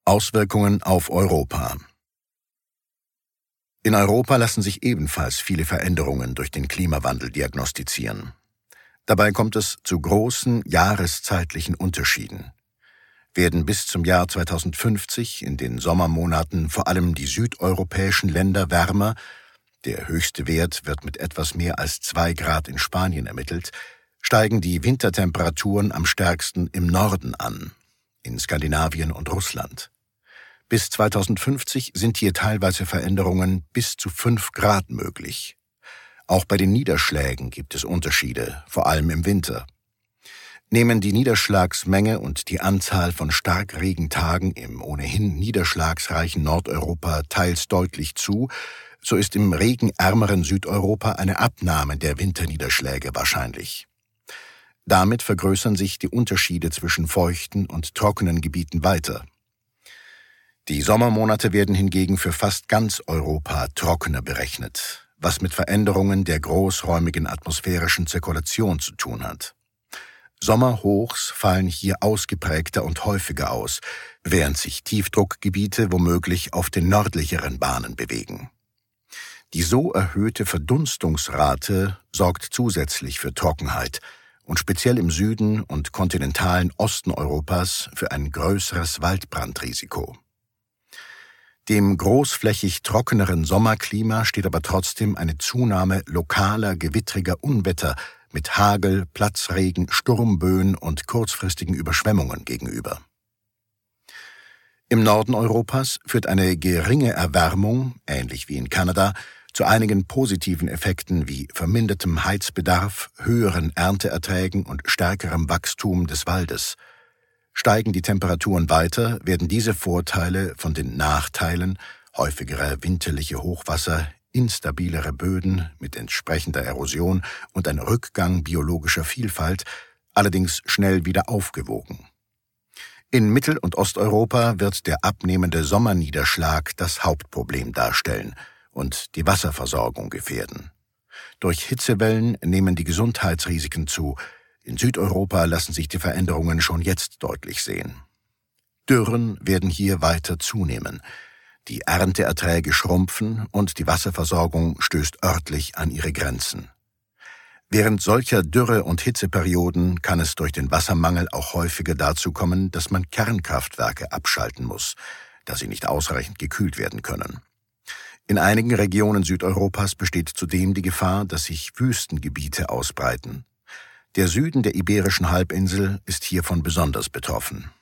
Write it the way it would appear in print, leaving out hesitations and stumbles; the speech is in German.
Auswirkungen auf Europa. In Europa lassen sich ebenfalls viele Veränderungen durch den Klimawandel diagnostizieren. Dabei kommt es zu großen jahreszeitlichen Unterschieden. Werden bis zum Jahr 2050 in den Sommermonaten vor allem die südeuropäischen Länder wärmer, der höchste Wert wird mit etwas mehr als 2 Grad in Spanien ermittelt, steigen die Wintertemperaturen am stärksten im Norden an, in Skandinavien und Russland. Bis 2050 sind hier teilweise Veränderungen bis zu 5 Grad möglich. Auch bei den Niederschlägen gibt es Unterschiede, vor allem im Winter. Nehmen die Niederschlagsmenge und die Anzahl von Starkregentagen im ohnehin niederschlagsreichen Nordeuropa teils deutlich zu, so ist im regenärmeren Südeuropa eine Abnahme der Winterniederschläge wahrscheinlich. Damit vergrößern sich die Unterschiede zwischen feuchten und trockenen Gebieten weiter. Die Sommermonate werden hingegen für fast ganz Europa trockener berechnet, was mit Veränderungen der großräumigen atmosphärischen Zirkulation zu tun hat. Sommerhochs fallen hier ausgeprägter und häufiger aus, während sich Tiefdruckgebiete womöglich auf den nördlicheren Bahnen bewegen. Die so erhöhte Verdunstungsrate sorgt zusätzlich für Trockenheit und speziell im Süden und kontinentalen Osten Europas für ein größeres Waldbrandrisiko. Dem großflächig trockeneren Sommerklima steht aber trotzdem eine Zunahme lokaler, gewittriger Unwetter mit Hagel, Platzregen, Sturmböen und kurzfristigen Überschwemmungen gegenüber. Im Norden Europas führt eine geringe Erwärmung, ähnlich wie in Kanada, zu einigen positiven Effekten wie vermindertem Heizbedarf, höheren Ernteerträgen und stärkerem Wachstum des Waldes. Steigen die Temperaturen weiter, werden diese Vorteile von den Nachteilen, häufigere winterliche Hochwasser, instabilere Böden mit entsprechender Erosion und ein Rückgang biologischer Vielfalt, allerdings schnell wieder aufgewogen. In Mittel- und Osteuropa wird der abnehmende Sommerniederschlag das Hauptproblem darstellen und die Wasserversorgung gefährden. Durch Hitzewellen nehmen die Gesundheitsrisiken zu. In Südeuropa lassen sich die Veränderungen schon jetzt deutlich sehen. Dürren werden hier weiter zunehmen. Die Ernteerträge schrumpfen und die Wasserversorgung stößt örtlich an ihre Grenzen. Während solcher Dürre- und Hitzeperioden kann es durch den Wassermangel auch häufiger dazu kommen, dass man Kernkraftwerke abschalten muss, da sie nicht ausreichend gekühlt werden können. In einigen Regionen Südeuropas besteht zudem die Gefahr, dass sich Wüstengebiete ausbreiten. Der Süden der Iberischen Halbinsel ist hiervon besonders betroffen.